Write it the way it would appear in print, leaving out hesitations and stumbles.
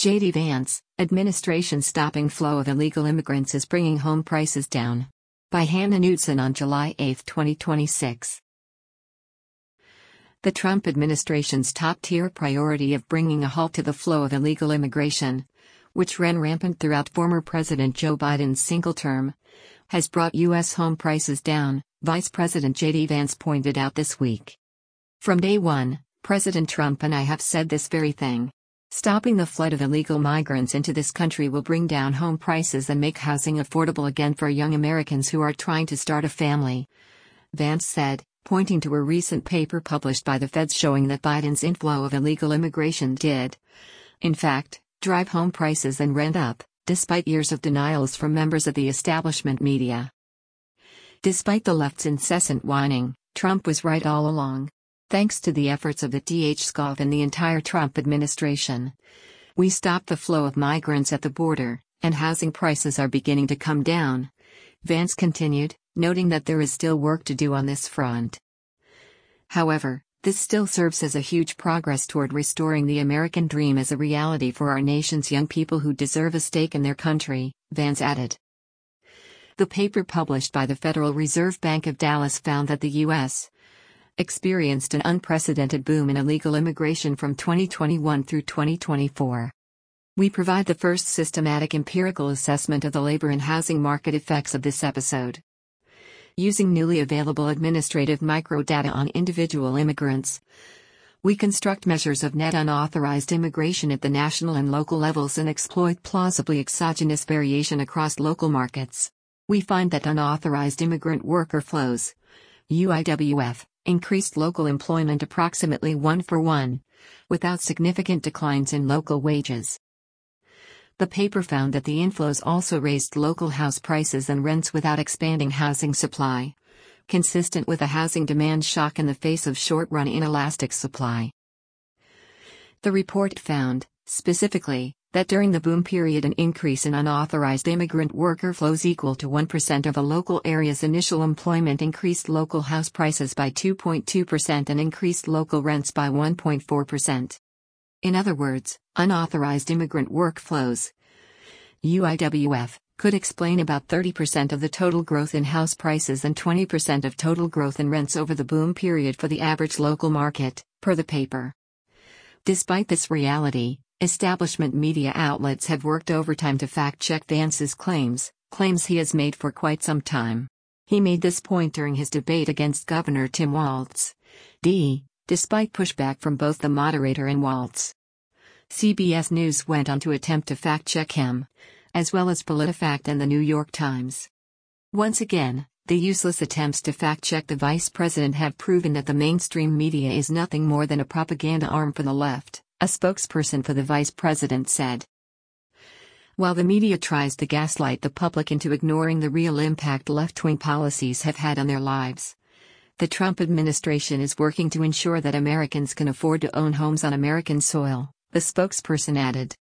J.D. Vance, administration stopping flow of illegal immigrants is bringing home prices down. By Hannah Knutson on July 8, 2026. The Trump administration's top-tier priority of bringing a halt to the flow of illegal immigration, which ran rampant throughout former President Joe Biden's single term, has brought U.S. home prices down, Vice President J.D. Vance pointed out this week. From day one, President Trump and I have said this very thing. Stopping the flood of illegal migrants into this country will bring down home prices and make housing affordable again for young Americans who are trying to start a family, Vance said, pointing to a recent paper published by the feds showing that Biden's inflow of illegal immigration did, in fact, drive home prices and rent up, despite years of denials from members of the establishment media. Despite the left's incessant whining, Trump was right all along. Thanks to the efforts of the DHSCOV and the entire Trump administration, we stopped the flow of migrants at the border, and housing prices are beginning to come down, Vance continued, noting that there is still work to do on this front. However, this still serves as a huge progress toward restoring the American dream as a reality for our nation's young people who deserve a stake in their country, Vance added. The paper published by the Federal Reserve Bank of Dallas found that the U.S. experienced an unprecedented boom in illegal immigration from 2021 through 2024. We provide the first systematic empirical assessment of the labor and housing market effects of this episode. Using newly available administrative microdata on individual immigrants, we construct measures of net unauthorized immigration at the national and local levels and exploit plausibly exogenous variation across local markets. We find that unauthorized immigrant worker flows, UIWF, increased local employment approximately 1-for-1, without significant declines in local wages. The paper found that the inflows also raised local house prices and rents without expanding housing supply, consistent with a housing demand shock in the face of short-run inelastic supply. The report found, specifically, that during the boom period an increase in unauthorized immigrant worker flows equal to 1% of a local area's initial employment increased local house prices by 2.2% and increased local rents by 1.4%. In other words, unauthorized immigrant work flows, UIWF, could explain about 30% of the total growth in house prices and 20% of total growth in rents over the boom period for the average local market, per the paper. Despite this reality, establishment media outlets have worked overtime to fact-check Vance's claims he has made for quite some time. He made this point during his debate against Governor Tim Walz, despite pushback from both the moderator and Walz. CBS News went on to attempt to fact-check him, as well as PolitiFact and the New York Times. Once again, the useless attempts to fact-check the vice president have proven that the mainstream media is nothing more than a propaganda arm for the left, a spokesperson for the vice president said. While the media tries to gaslight the public into ignoring the real impact left-wing policies have had on their lives, the Trump administration is working to ensure that Americans can afford to own homes on American soil, the spokesperson added.